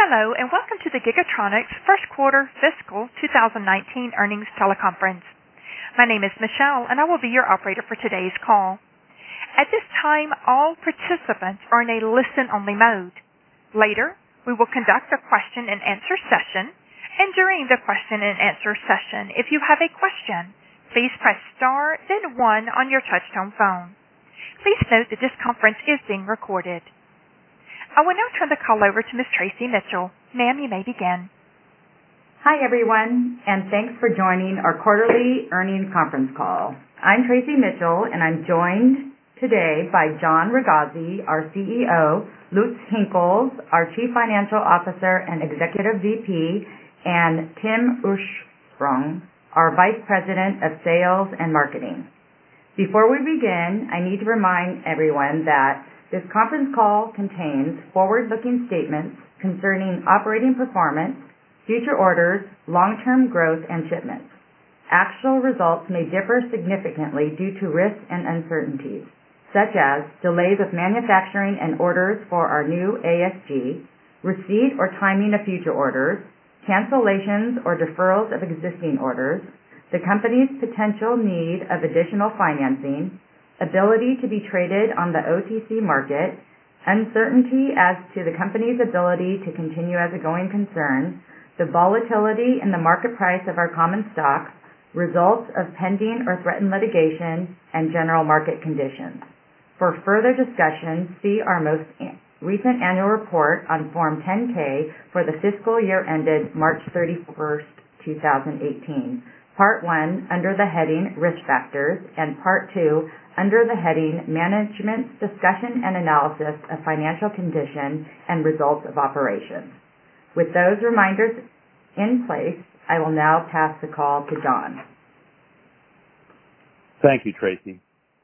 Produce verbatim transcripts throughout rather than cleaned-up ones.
Hello, and welcome to the Gigatronics First Quarter Fiscal twenty nineteen Earnings Teleconference. My name is Michelle, and I will be your operator for today's call. At this time, all participants are in a listen-only mode. Later, we will conduct a question-and-answer session, and during the question-and-answer session, if you have a question, please press star, then one on your touch-tone phone. Please note that this conference is being recorded. I will now turn the call over to Miz Tracy Mitchell. Ma'am, you may begin. Hi, everyone, and thanks for joining our quarterly earnings conference call. I'm Tracy Mitchell, and I'm joined today by John Ragazzi, our C E O, Lutz Hinkels, our Chief Financial Officer and Executive V P, and Tim Ursprung, our Vice President of Sales and Marketing. Before we begin, I need to remind everyone that this conference call contains forward-looking statements concerning operating performance, future orders, long-term growth, and shipments. Actual results may differ significantly due to risks and uncertainties, such as delays of manufacturing and orders for our new A S G, receipt or timing of future orders, cancellations or deferrals of existing orders, the company's potential need of additional financing, ability to be traded on the O T C market, uncertainty as to the company's ability to continue as a going concern, the volatility in the market price of our common stock, results of pending or threatened litigation, and general market conditions. For further discussion, see our most recent annual report on Form ten K for the fiscal year ended March thirty-first, twenty eighteen, Part one under the heading Risk Factors, and Part two under the heading Management's Discussion and Analysis of Financial Condition and Results of Operations. With those reminders in place, I will now pass the call to John. Thank you, Tracy.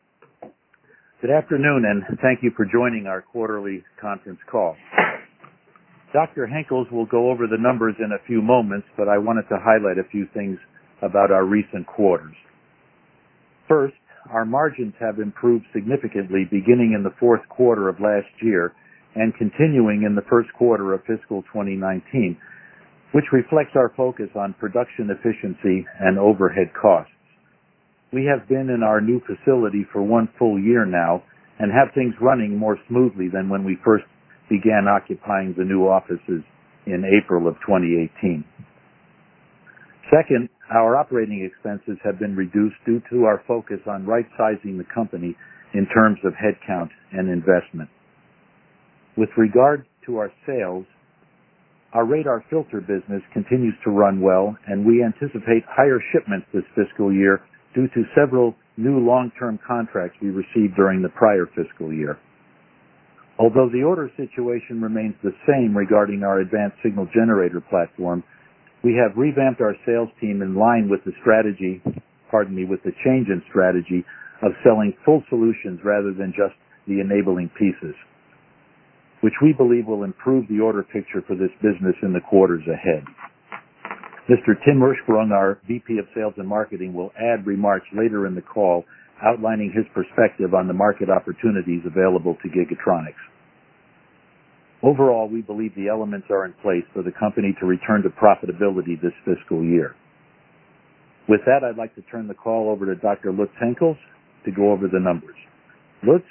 Good afternoon, and thank you for joining our quarterly conference call. Doctor Hinkels will go over the numbers in a few moments, but I wanted to highlight a few things about our recent quarters. First, our margins have improved significantly beginning in the fourth quarter of last year and continuing in the first quarter of fiscal twenty nineteen, which reflects our focus on production efficiency and overhead costs. We have been in our new facility for one full year now and have things running more smoothly than when we first began occupying the new offices in April of twenty eighteen. Second, our operating expenses have been reduced due to our focus on right-sizing the company in terms of headcount and investment. With regard to our sales, our radar filter business continues to run well, and we anticipate higher shipments this fiscal year due to several new long-term contracts we received during the prior fiscal year. Although the order situation remains the same regarding our advanced signal generator platform, we have revamped our sales team in line with the strategy, pardon me, with the change in strategy of selling full solutions rather than just the enabling pieces, which we believe will improve the order picture for this business in the quarters ahead. Mister Tim Ursprung, our V P of Sales and Marketing, will add remarks later in the call outlining his perspective on the market opportunities available to Gigatronics. Overall, we believe the elements are in place for the company to return to profitability this fiscal year. With that, I'd like to turn the call over to Doctor Lutz Hinkels to go over the numbers. Lutz?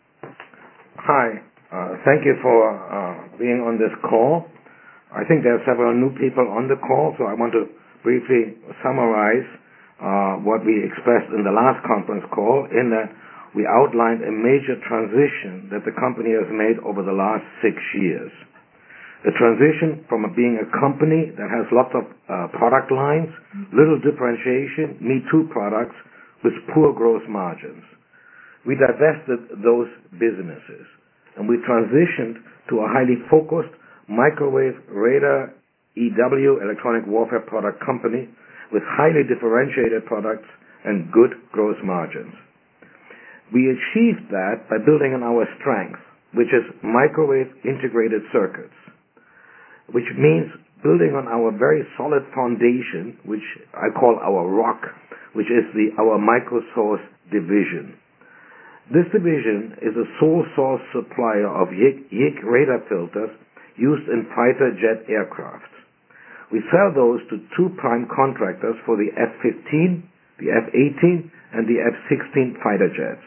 Hi. Uh, thank you for uh, being on this call. I think there are several new people on the call, so I want to briefly summarize uh, what we expressed in the last conference call, in that we outlined a major transition that the company has made over the last six years. The transition from being a company that has lots of uh, product lines, little differentiation, Me Too products with poor gross margins. We divested those businesses, and we transitioned to a highly focused microwave radar E W electronic warfare product company with highly differentiated products and good gross margins. We achieved that by building on our strength, which is microwave integrated circuits, which means building on our very solid foundation, which I call our rock, which is the our microsource division. This division is a sole source supplier of Y I C radar filters used in fighter jet aircraft. We sell those to two prime contractors for the F fifteen, the F eighteen, and the F sixteen fighter jets.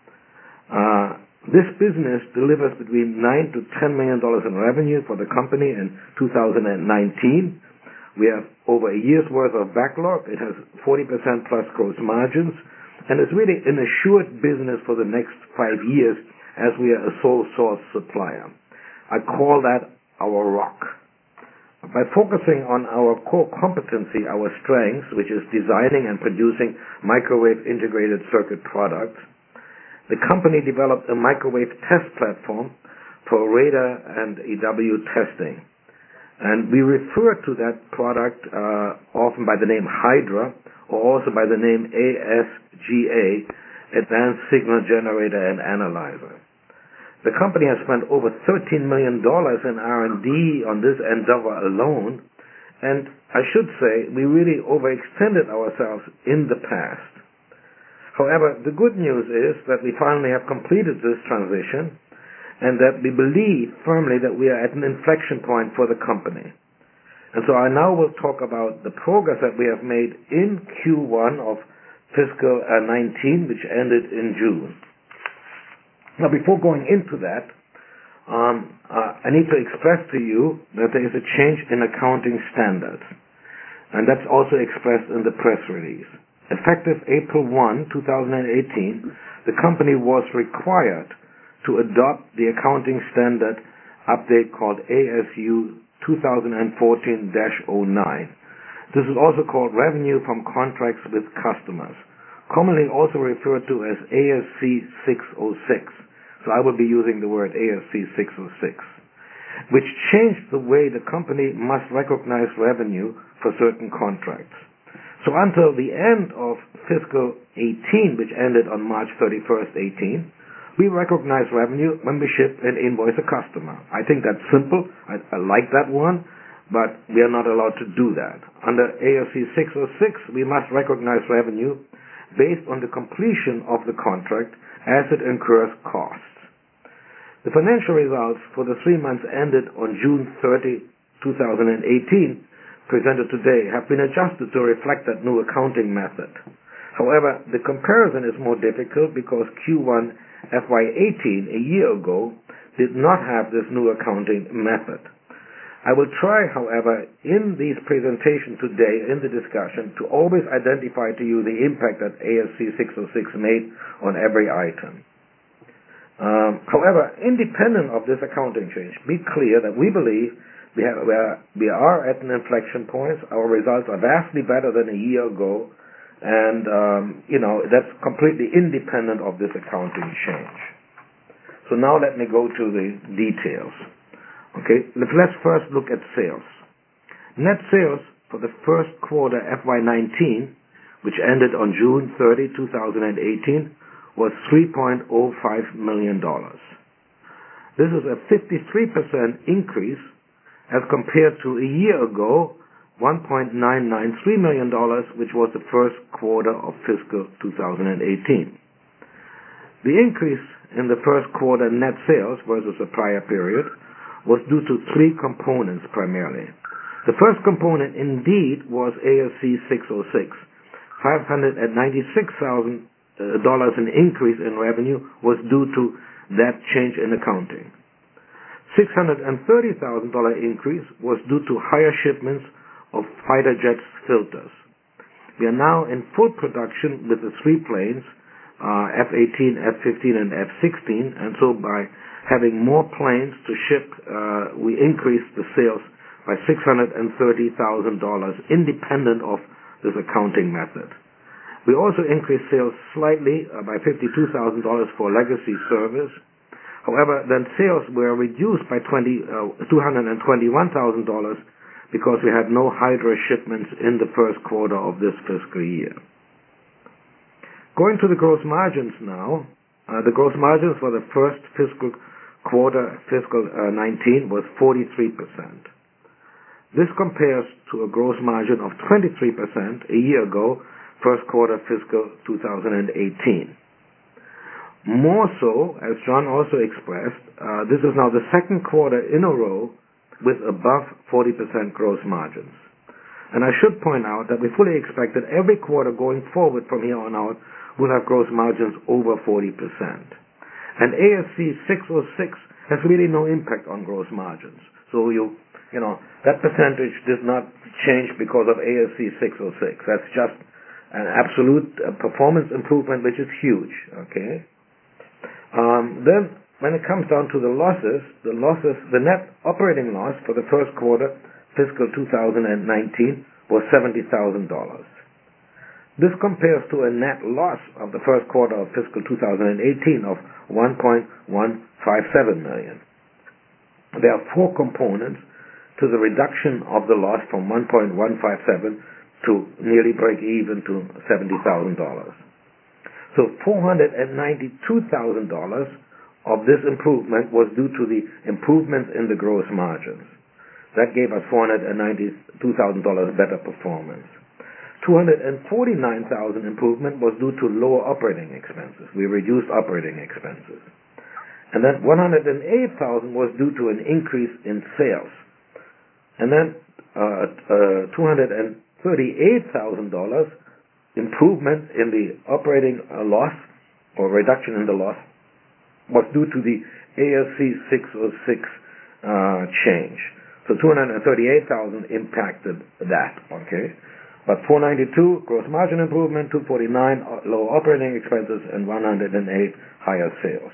Uh, this business delivers between nine to ten million dollars in revenue for the company in two thousand nineteen. We have over a year's worth of backlog. It has forty percent plus gross margins, and it's really an assured business for the next five years as we are a sole source supplier. I call that our rock. By focusing on our core competency, our strengths, which is designing and producing microwave integrated circuit products, the company developed a microwave test platform for radar and E W testing. And we refer to that product uh, often by the name Hydra, or also by the name A S G A, Advanced Signal Generator and Analyzer. The company has spent over thirteen million dollars in R and D on this endeavor alone, and I should say we really overextended ourselves in the past. However, the good news is that we finally have completed this transition and that we believe firmly that we are at an inflection point for the company. And so I now will talk about the progress that we have made in Q one of fiscal nineteen, which ended in June. Now, before going into that, um, uh, I need to express to you that there is a change in accounting standards, and that's also expressed in the press release. Effective April first, two thousand eighteen, the company was required to adopt the accounting standard update called A S U twenty fourteen dash oh nine. This is also called Revenue from Contracts with Customers, commonly also referred to as A S C six oh six. So I will be using the word A S C six oh six, which changed the way the company must recognize revenue for certain contracts. So until the end of fiscal eighteen, which ended on March thirty-first, eighteen, we recognize revenue when we ship and invoice a customer. I think that's simple. I, I like that one, but we are not allowed to do that. Under A S C six oh six, we must recognize revenue based on the completion of the contract as it incurs costs. The financial results for the three months ended on June thirtieth, two thousand eighteen, presented today, have been adjusted to reflect that new accounting method. However, the comparison is more difficult because Q one F Y eighteen, a year ago, did not have this new accounting method. I will try, however, in these presentations today, in the discussion, to always identify to you the impact that A S C six oh six made on every item. Um, however, independent of this accounting change, be clear that we believe we, have, we, are, we are at an inflection point. Our results are vastly better than a year ago, and um, you know that's completely independent of this accounting change. So now let me go to the details. Okay, let's first look at sales. Net sales for the first quarter F Y nineteen, which ended on June thirtieth, two thousand eighteen, was three point oh five million dollars. This is a fifty-three percent increase as compared to a year ago, one point nine nine three million dollars, which was the first quarter of fiscal two thousand eighteen. The increase in the first quarter net sales versus the prior period was due to three components primarily. The first component indeed was A S C six oh six. five hundred ninety-six thousand dollars in increase in revenue was due to that change in accounting. six hundred thirty thousand dollars increase was due to higher shipments of fighter jet filters. We are now in full production with the three planes, uh, F eighteen, F fifteen, and F sixteen, and so by having more planes to ship, uh, we increased the sales by six hundred thirty thousand dollars independent of this accounting method. We also increased sales slightly uh, by fifty-two thousand dollars for legacy service. However, then sales were reduced by two hundred twenty-one thousand dollars because we had no Hydra shipments in the first quarter of this fiscal year. Going to the gross margins now, uh, the gross margins for the first fiscal quarter, fiscal uh, nineteen, was forty-three percent. This compares to a gross margin of twenty-three percent a year ago, first quarter fiscal two thousand eighteen. More so, as John also expressed, uh, this is now the second quarter in a row with above forty percent gross margins. And I should point out that we fully expect that every quarter going forward from here on out will have gross margins over forty percent. And A S C six oh six has really no impact on gross margins. So you, you know, that percentage does not change because of A S C six oh six. That's just an absolute uh, performance improvement, which is huge, okay? Um, then, when it comes down to the losses, the losses, the net operating loss for the first quarter, fiscal two thousand nineteen, was seventy thousand dollars. This compares to a net loss of the first quarter of fiscal two thousand eighteen of one point one five seven million dollars. There are four components to the reduction of the loss from one point one five seven to nearly break even to seventy thousand dollars. So four hundred ninety-two thousand dollars of this improvement was due to the improvements in the gross margins. That gave us four hundred ninety-two thousand dollars better performance. two hundred forty-nine thousand dollars improvement was due to lower operating expenses. We reduced operating expenses. And then one hundred eight thousand dollars was due to an increase in sales. And then uh, uh, two hundred thirty-eight thousand dollars improvement in the operating uh, loss or reduction in the loss was due to the A S C six oh six uh, change. So two hundred thirty-eight thousand dollars impacted that, okay? But four hundred ninety-two gross margin improvement, two hundred forty-nine lower operating expenses, and one hundred eight higher sales.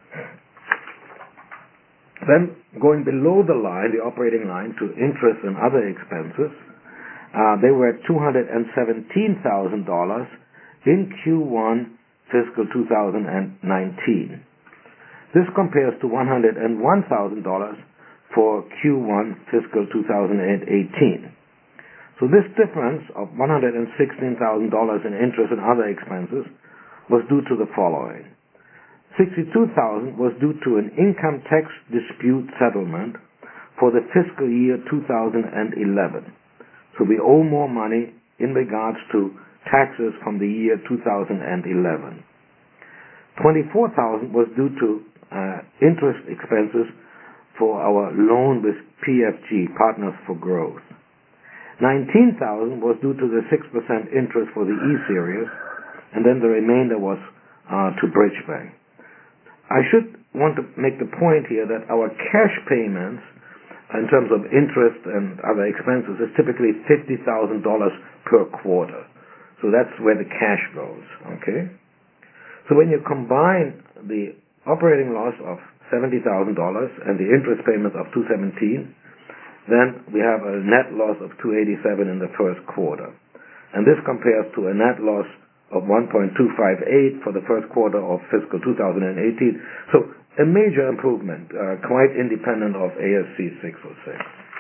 Then going below the line, the operating line, to interest and other expenses, uh, they were at two hundred seventeen thousand dollars in Q one fiscal two thousand nineteen. This compares to one hundred one thousand dollars for Q one fiscal two thousand eighteen. So this difference of one hundred sixteen thousand dollars in interest and other expenses was due to the following. sixty-two thousand dollars was due to an income tax dispute settlement for the fiscal year two thousand eleven. So we owe more money in regards to taxes from the year two thousand eleven. twenty-four thousand dollars was due to uh, interest expenses for our loan with P F G, Partners for Growth. nineteen thousand dollars was due to the six percent interest for the E-Series, and then the remainder was uh, to Bridge Bank. I should want to make the point here that our cash payments in terms of interest and other expenses is typically fifty thousand dollars per quarter. So that's where the cash goes, okay? So when you combine the operating loss of seventy thousand dollars and the interest payments of two hundred seventeen, then we have a net loss of two hundred eighty-seven in the first quarter. And this compares to a net loss of one point two five eight for the first quarter of fiscal two thousand eighteen. So a major improvement, uh, quite independent of A S C six oh six.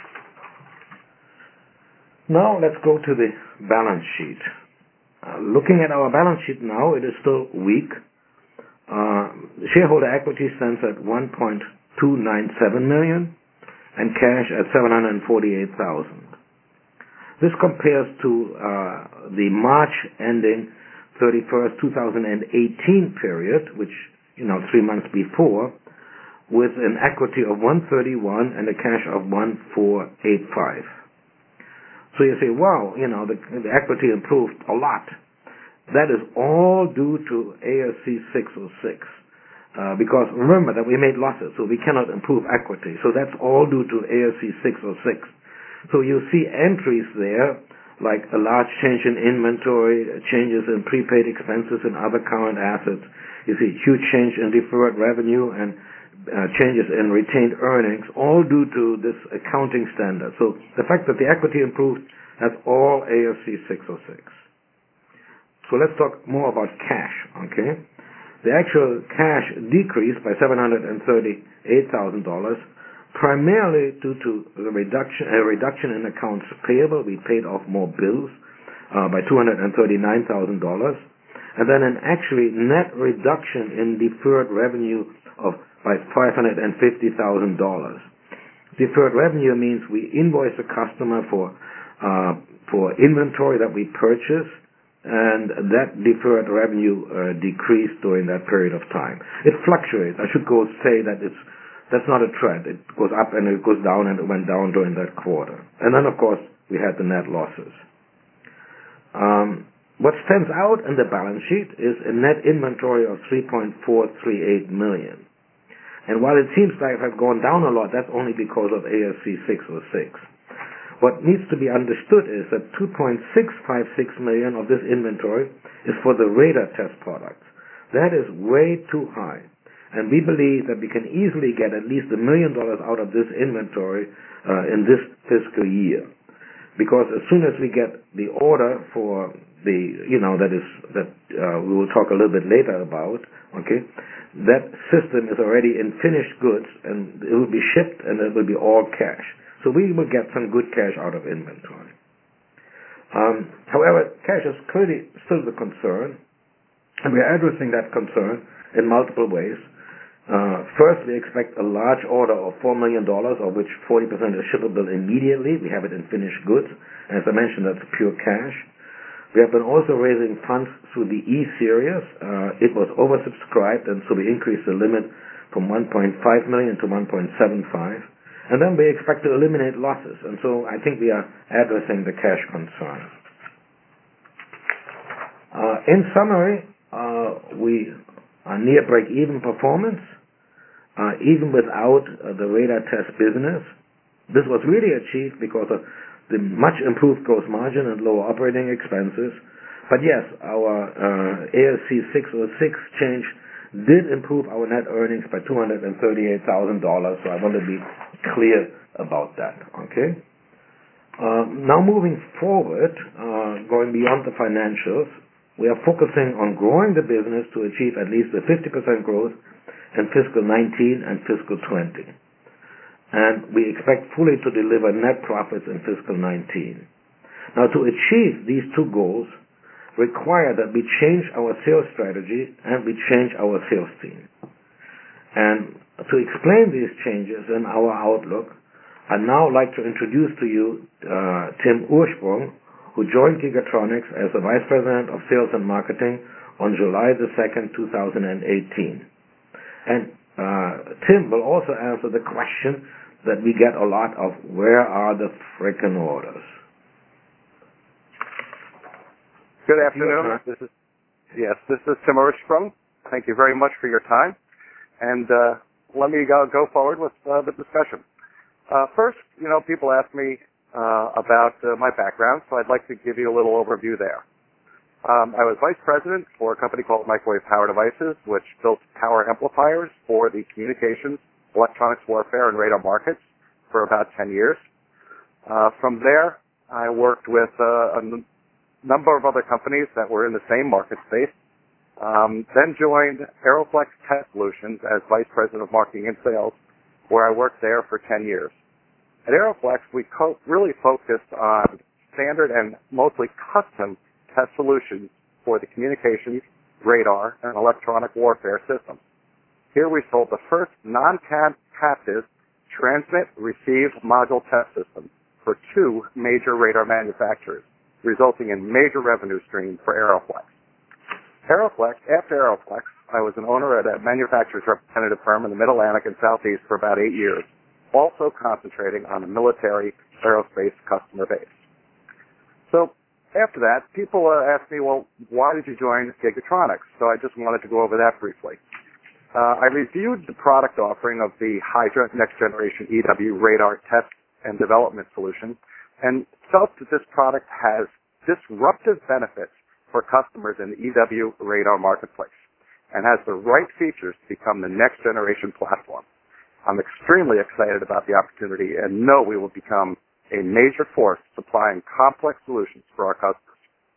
Now let's go to the balance sheet. Uh, looking at our balance sheet now, it is still weak. Uh, shareholder equity stands at one point two nine seven million and cash at seven hundred forty-eight thousand. This compares to uh, the March ending thirty-first, two thousand eighteen period, which, you know, three months before, with an equity of one thirty-one and a cash of one four eight five. So you say, wow, you know, the, the equity improved a lot. That is all due to A S C six oh six. Uh, because remember that we made losses, so we cannot improve equity. So that's all due to A S C six oh six. So you see entries there, like a large change in inventory, changes in prepaid expenses and other current assets. You see huge change in deferred revenue and uh, changes in retained earnings, all due to this accounting standard. So the fact that the equity improved, that's all A S C six oh six. So let's talk more about cash, okay? The actual cash decreased by seven hundred thirty-eight thousand dollars, primarily due to the reduction, a reduction in accounts payable. We paid off more bills uh, by two hundred thirty-nine thousand dollars, and then an actually net reduction in deferred revenue of by five hundred fifty thousand dollars. Deferred revenue means we invoice a customer for uh, for inventory that we purchase, and that deferred revenue uh, decreased during that period of time. It fluctuates. I should go say that it's That's not a trend. It goes up and it goes down, and it went down during that quarter. And then, of course, we had the net losses. Um, what stands out in the balance sheet is a net inventory of three point four three eight million dollars. And while it seems like it has gone down a lot, that's only because of A S C six oh six. What needs to be understood is that two point six five six million dollars of this inventory is for the radar test products. That is way too high. And we believe that we can easily get at least a million dollars out of this inventory uh, in this fiscal year. Because as soon as we get the order for the, you know, that is, that uh, we will talk a little bit later about, okay, that system is already in finished goods and it will be shipped and it will be all cash. So we will get some good cash out of inventory. Um, however, cash is clearly still the concern, and we are addressing that concern in multiple ways. Uh, first, we expect a large order of four million dollars, of which forty percent is shippable immediately. We have it in finished goods. As I mentioned, that's pure cash. We have been also raising funds through the E-Series. Uh, it was oversubscribed, and so we increased the limit from one point five million dollars to one point seven five. And then we expect to eliminate losses. And so I think we are addressing the cash concern. Uh, in summary, uh, we are near break-even performance. Uh, even without uh, the radar test business. This was really achieved because of the much improved gross margin and lower operating expenses. But yes, our uh, A S C six oh six change did improve our net earnings by two hundred thirty-eight thousand dollars, so I want to be clear about that. Okay. Uh, now moving forward, uh, going beyond the financials, we are focusing on growing the business to achieve at least a fifty percent growth in fiscal nineteen and fiscal twenty. And we expect fully to deliver net profits in fiscal nineteen. Now, to achieve these two goals require that we change our sales strategy and we change our sales team. And to explain these changes in our outlook, I'd now like to introduce to you uh, Tim Ursprung, who joined Gigatronics as the Vice President of Sales and Marketing on July the second, two thousand eighteen. And uh, Tim will also answer the question that we get a lot of, where are the frickin' orders? Good afternoon. This is, yes, this is Tim Ursprung. Thank you very much for your time. And uh, let me go, go forward with uh, the discussion. Uh, first, you know, people ask me uh, about uh, my background, so I'd like to give you a little overview there. Um, I was vice president for a company called Microwave Power Devices, which built power amplifiers for the communications, electronics warfare, and radar markets for about ten years. Uh, from there, I worked with uh, a n- number of other companies that were in the same market space, um, then joined Aeroflex Test Solutions as vice president of marketing and sales, where I worked there for ten years. At Aeroflex, we co- really focused on standard and mostly custom test solutions for the communications, radar, and electronic warfare systems. Here we sold the first non-captive transmit-receive module test system for two major radar manufacturers, resulting in major revenue streams for Aeroflex. Aeroflex, after Aeroflex, I was an owner at a manufacturer's representative firm in the Mid-Atlantic and Southeast for about eight years, also concentrating on the military aerospace customer base. So, after that, people uh, ask me, well, why did you join Gigatronics? So I just wanted to go over that briefly. Uh, I reviewed the product offering of the Hydra Next Generation E W radar test and development solution and felt that this product has disruptive benefits for customers in the E W radar marketplace and has the right features to become the next generation platform. I'm extremely excited about the opportunity and know we will become a major force supplying complex solutions for our customers.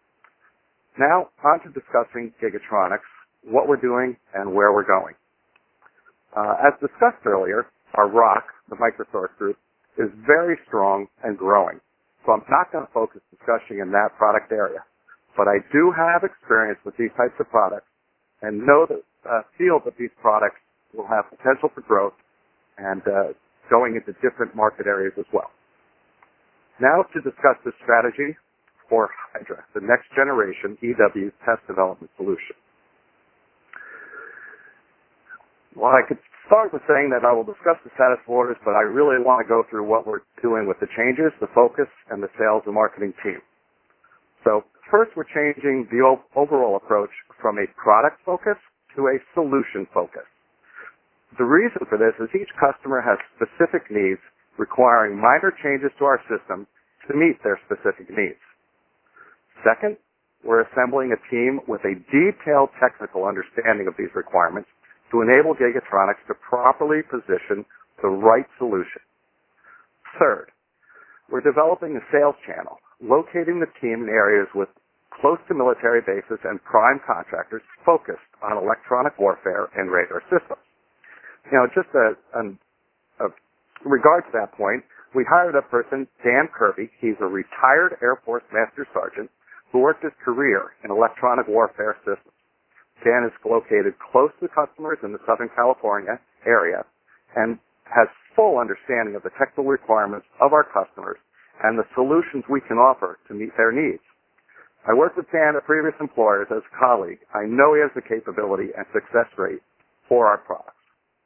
Now, on to discussing Gigatronics, what we're doing, and where we're going. Uh, as discussed earlier, our R O C, the Microsource Group, is very strong and growing, so I'm not going to focus discussion in that product area. But I do have experience with these types of products and know that, uh, feel that these products will have potential for growth and uh, going into different market areas as well. Now to discuss the strategy for Hydra, the next generation E W test development solution. Well, I could start with saying that I will discuss the status of orders, but I really want to go through what we're doing with the changes, the focus, and the sales and marketing team. So first, we're changing the overall approach from a product focus to a solution focus. The reason for this is each customer has specific needs requiring minor changes to our system to meet their specific needs. Second, we're assembling a team with a detailed technical understanding of these requirements to enable Gigatronics to properly position the right solution. Third, we're developing a sales channel, locating the team in areas with close to military bases and prime contractors focused on electronic warfare and radar systems. You know, just a, a, a regard to that point, we hired a person, Dan Kirby. He's a retired Air Force Master Sergeant who worked his career in electronic warfare systems. Dan is located close to customers in the Southern California area and has full understanding of the technical requirements of our customers and the solutions we can offer to meet their needs. I worked with Dan at previous employers as a colleague. I know he has the capability and success rate for our products.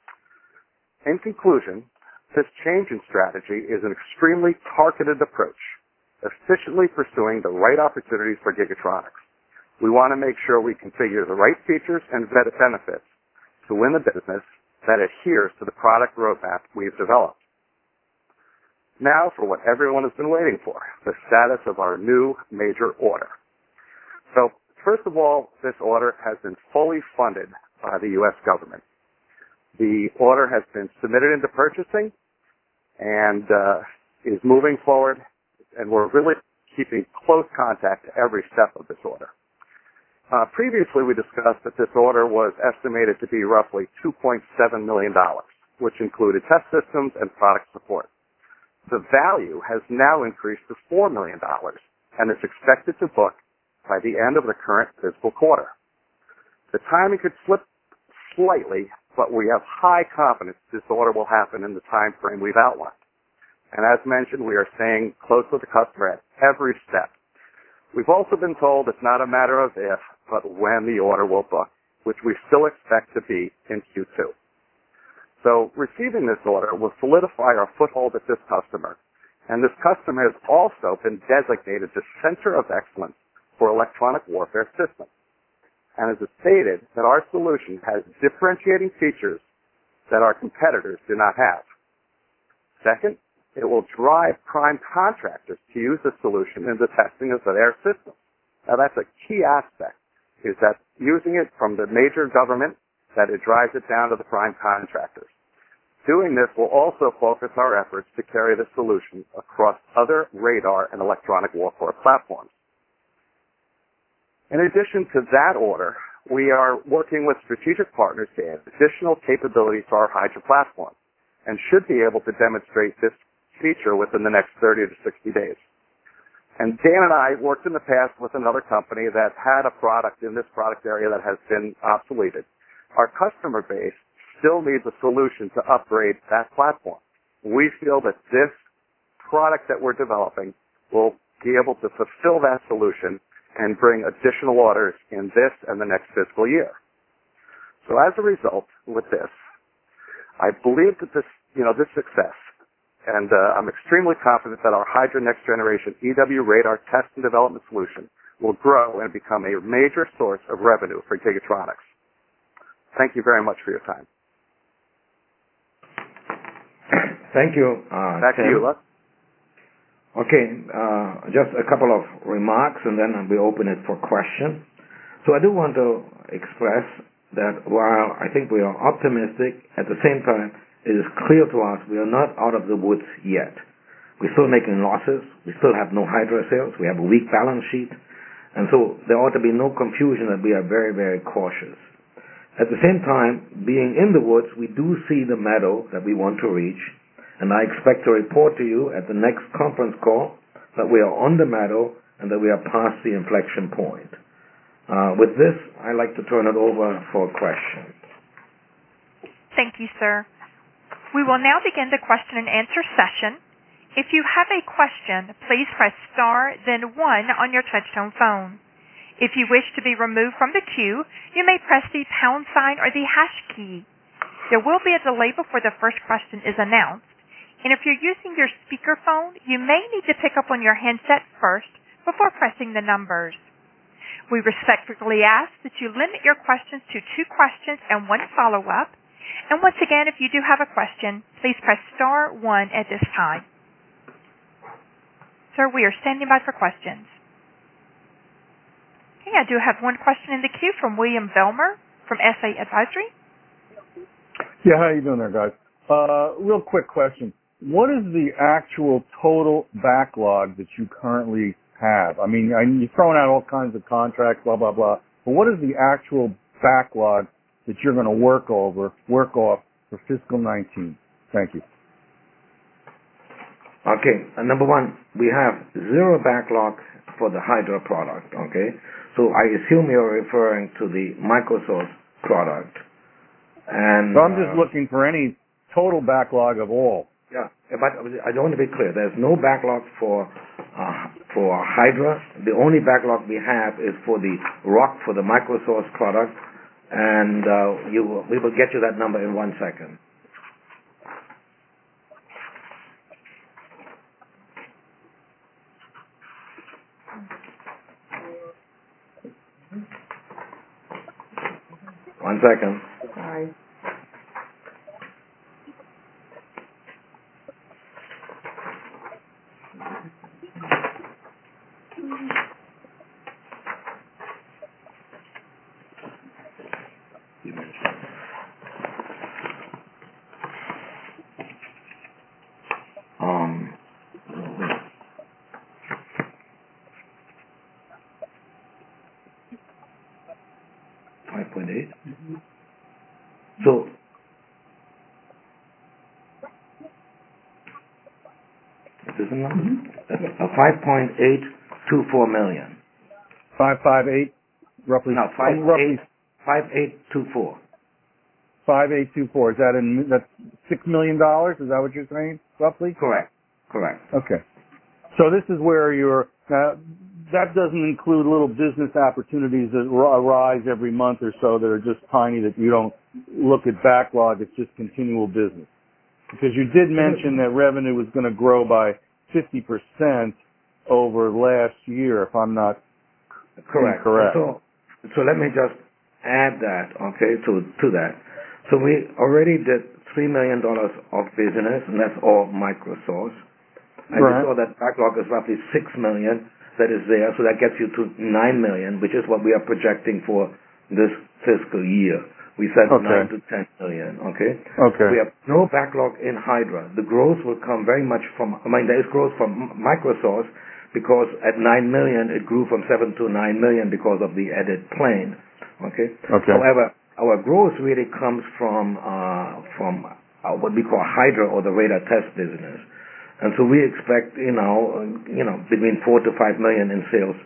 In conclusion, this change in strategy is an extremely targeted approach, efficiently pursuing the right opportunities for Gigatronics. We want to make sure we configure the right features and benefits to win the business that adheres to the product roadmap we've developed. Now for what everyone has been waiting for, the status of our new major order. So, first of all, this order has been fully funded by the U S government. The order has been submitted into purchasing and uh, is moving forward, and we're really keeping close contact every step of this order. Uh, previously, we discussed that this order was estimated to be roughly two point seven million dollars, which included test systems and product support. The value has now increased to four million dollars and is expected to book by the end of the current fiscal quarter. The timing could slip slightly, but we have high confidence this order will happen in the time frame we've outlined. And as mentioned, we are staying close with the customer at every step. We've also been told it's not a matter of if, but when the order will book, which we still expect to be in Q two. So receiving this order will solidify our foothold at this customer, and this customer has also been designated the Center of Excellence for Electronic Warfare Systems, and has stated that our solution has differentiating features that our competitors do not have. Second, it will drive prime contractors to use the solution in the testing of their systems. Now that's a key aspect, is that using it from the major government, that it drives it down to the prime contractors. Doing this will also focus our efforts to carry the solution across other radar and electronic warfare platforms. In addition to that order, we are working with strategic partners to add additional capabilities to our Hydra platform and should be able to demonstrate this feature within the next thirty to sixty days. And Dan and I worked in the past with another company that had a product in this product area that has been obsoleted. Our customer base still needs a solution to upgrade that platform. We feel that this product that we're developing will be able to fulfill that solution and bring additional orders in this and the next fiscal year. So as a result, with this, I believe that this, you know, this success, and uh, I'm extremely confident that our Hydra Next Generation E W radar test and development solution will grow and become a major source of revenue for Gigatronics. Thank you very much for your time. Thank you, uh, Back Tim. to you, Les. Okay, uh, just a couple of remarks, and then we open it for questions. So I do want to express that while I think we are optimistic, at the same time, it is clear to us we are not out of the woods yet. We're still making losses. We still have no Hydra sales. We have a weak balance sheet. And so there ought to be no confusion that we are very, very cautious. At the same time, being in the woods, we do see the meadow that we want to reach. And I expect to report to you at the next conference call that we are on the meadow and that we are past the inflection point. Uh, with this, I'd like to turn it over for questions. Thank you, sir. We will now begin the question and answer session. If you have a question, please press star, then one on your touchtone phone. If you wish to be removed from the queue, you may press the pound sign or the hash key. There will be a delay before the first question is announced, and if you're using your speakerphone, you may need to pick up on your handset first before pressing the numbers. We respectfully ask that you limit your questions to two questions and one follow-up. And once again, if you do have a question, please press star one at this time. Sir, we are standing by for questions. Okay, I do have one question in the queue from William Belmer from S A Advisory. Yeah, how you doing there, guys? Uh, real quick question. What is the actual total backlog that you currently have? I mean, I, you're throwing out all kinds of contracts, blah, blah, blah. But what is the actual backlog that you're going to work over, work off for fiscal nineteen? Thank you. Okay, uh, number one, we have zero backlog for the Hydra product, okay? So I assume you're referring to the Microsoft product. And So I'm just uh, looking for any total backlog of all. Yeah, but I don't want to be clear. There's no backlog for uh, for Hydra. The only backlog we have is for the Rock, for the Microsoft product, and uh, you we will get you that number in one second. One second. Sorry. Um, five point eight. So, is this a number? Mm-hmm. Uh, five point eight two four million. Five five eight, roughly. No, five roughly eight five eight two four. five eight two four. Is that in that's six million dollars? Is that what you're saying, roughly? Correct. Correct. Okay. So this is where you're. Uh, that doesn't include little business opportunities that arise every month or so that are just tiny that you don't look at backlog. It's just continual business. Because you did mention that revenue was going to grow by fifty percent over last year, if I'm not Correct. incorrect. So, so let me just add that, okay, to to that. So we already did three million dollars of business, and that's all Microsoft. And Right. you saw that backlog is roughly six million that is there, so that gets you to nine million, which is what we are projecting for this fiscal year. We said Okay. nine to ten million. Okay. Okay. We have no backlog in Hydra. The growth will come very much from. I mean, there is growth from Microsoft because at nine million it grew from seven to nine million because of the added plane. Okay. Okay. However, our growth really comes from uh, from uh, what we call Hydra or the radar test business. And so we expect, you know, uh, you know, between four to five million in sales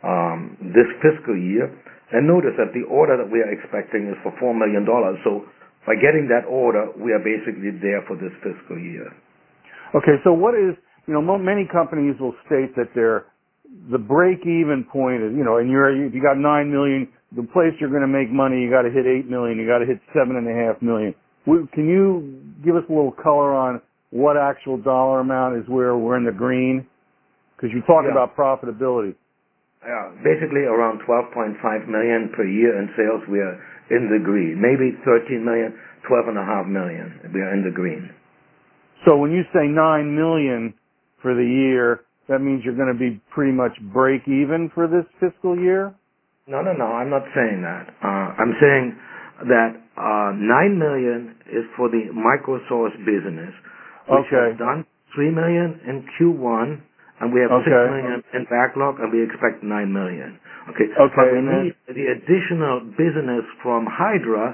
um, this fiscal year. And notice that the order that we are expecting is for four million dollars. So by getting that order, we are basically there for this fiscal year. Okay. So what is, you know, mo- many companies will state that they're the break-even point is, you know, and you're if you got nine million, the place you're going to make money, you got to hit eight million, you got to hit seven and a half million. We, can you give us a little color on what actual dollar amount is where we're in the green? Because you talk Yeah. about profitability. Yeah, basically around twelve point five million per year in sales, we are in the green. Maybe thirteen million, twelve and a half million, we are in the green. So when you say nine million for the year, that means you're going to be pretty much break even for this fiscal year? No, no, no, I'm not saying that. Uh, I'm saying that uh, nine million is for the Microsoft business, which Okay. has done three million in Q one, and we have Okay. six million in backlog, and we expect nine million. Okay. Okay, But we and then- need the additional business from Hydra,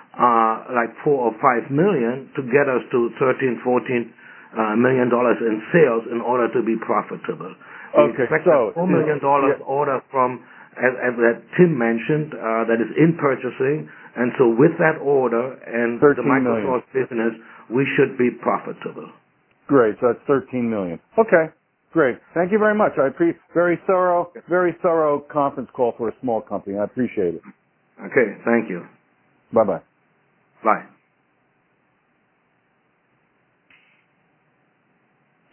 uh, like four or five million, to get us to thirteen, fourteen uh, million dollars in sales in order to be profitable. We Okay, expect so a four million dollars yeah. order from, as, as that Tim mentioned, uh, that is in purchasing, and so with that order and the thirteen million. Microsoft business, we should be profitable. Great. So that's thirteen million. Okay. Great. Thank you very much. I appreciate very thorough, very thorough conference call for a small company. I appreciate it. Okay, thank you. Bye bye. Bye.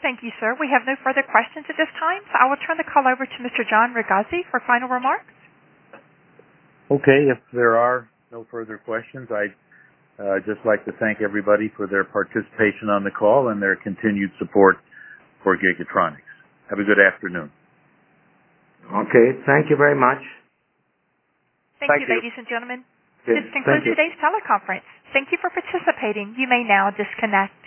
Thank you, sir. We have no further questions at this time, so I will turn the call over to Mister John Regazzi for final remarks. Okay, if there are no further questions, I'd uh, just like to thank everybody for their participation on the call and their continued support for Gigatronics. Have a good afternoon. Okay, thank you very much. Thank, Thank you, you, ladies and gentlemen. Yes, This concludes thank you. today's teleconference. Thank you for participating. You may now disconnect.